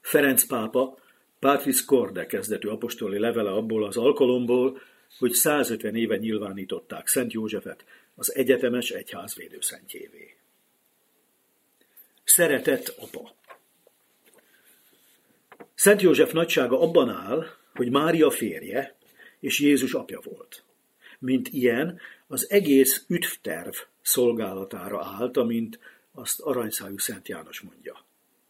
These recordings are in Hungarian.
Ferenc pápa Patris Corde kezdetű apostoli levele abból az alkalomból, hogy 150 éve nyilvánították Szent Józsefet az egyetemes egyház védőszentjévé. Szeretett apa. Szent József nagysága abban áll, hogy Mária férje és Jézus apja volt. Mint ilyen, az egész üdvterv szolgálatára állt, amint azt aranyszájú Szent János mondja.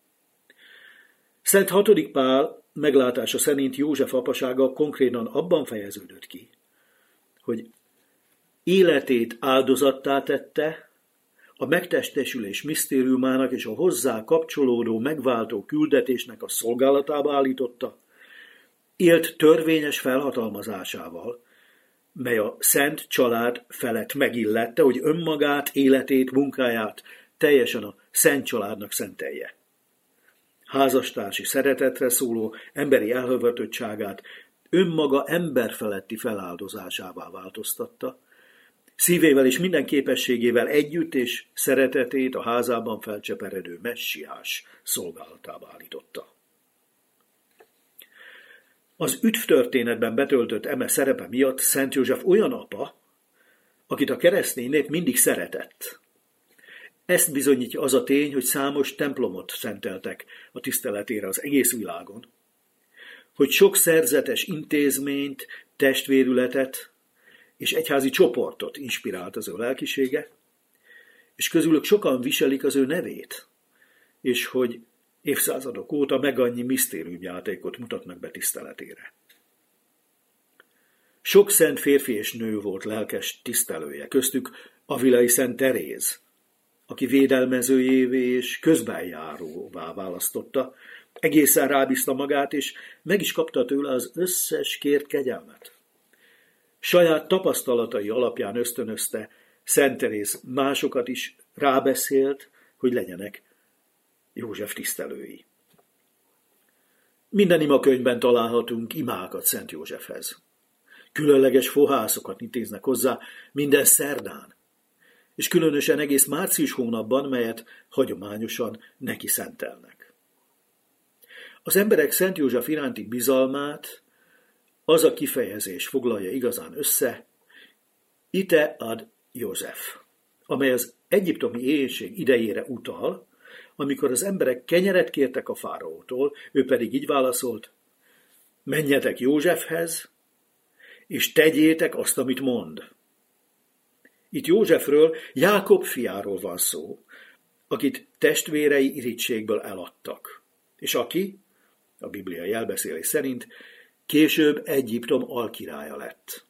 Szent VI. Pál meglátása szerint József apasága konkrétan abban fejeződött ki, hogy életét áldozattá tette, a megtestesülés misztériumának és a hozzá kapcsolódó megváltó küldetésnek a szolgálatába állította, élt törvényes felhatalmazásával, mely a szent család felett megillette, hogy önmagát, életét, munkáját teljesen a szent családnak szentelje. Házastársi szeretetre szóló emberi elhivatottságát önmaga emberfeletti feláldozásává változtatta, szívével és minden képességével együtt és szeretetét a házában felcseperedő messiás szolgálatába állította. Az üdvtörténetben betöltött eme szerepe miatt Szent József olyan apa, akit a keresztény nép mindig szeretett. Ezt bizonyítja az a tény, hogy számos templomot szenteltek a tiszteletére az egész világon, hogy sok szerzetes intézményt, testvérületet és egyházi csoportot inspirált az ő lelkisége, és közülük sokan viselik az ő nevét, és hogy évszázadok óta meg annyi misztériumjátékot mutatnak be tiszteletére. Sok szent férfi és nő volt lelkes tisztelője, köztük Avilai Szent Teréz, aki védelmezőjévé és közbenjáróvá választotta, egészen rábízta magát, és meg is kapta tőle az összes kért kegyelmet. Saját tapasztalatai alapján ösztönözte Szent Teréz másokat is rábeszélt, hogy legyenek József tisztelői. Minden imakönyvben találhatunk imákat Szent Józsefhez. Különleges fohászokat intéznek hozzá minden szerdán, és különösen egész március hónapban, melyet hagyományosan neki szentelnek. Az emberek Szent József iránti bizalmát az a kifejezés foglalja igazán össze, ite ad József, amely az egyiptomi éhínség idejére utal, amikor az emberek kenyeret kértek a fáraótól, ő pedig így válaszolt, menjetek Józsefhez, és tegyétek azt, amit mond. Itt Józsefről, Jákob fiáról van szó, akit testvérei irítségből eladtak, és aki, a Biblia jelbeszélés szerint, később Egyiptom alkirálya lett.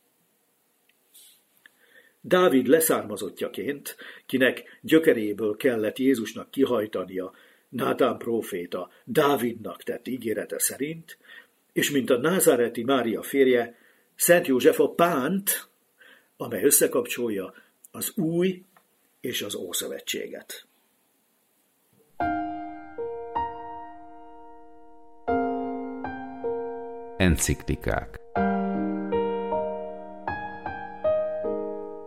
Dávid leszármazottjaként, kinek gyökeréből kellett Jézusnak kihajtania Nátán próféta Dávidnak tett ígérete szerint, és mint a názáreti Mária férje, Szent József a pánt, amely összekapcsolja az új és az ószövetséget. Enciklikák.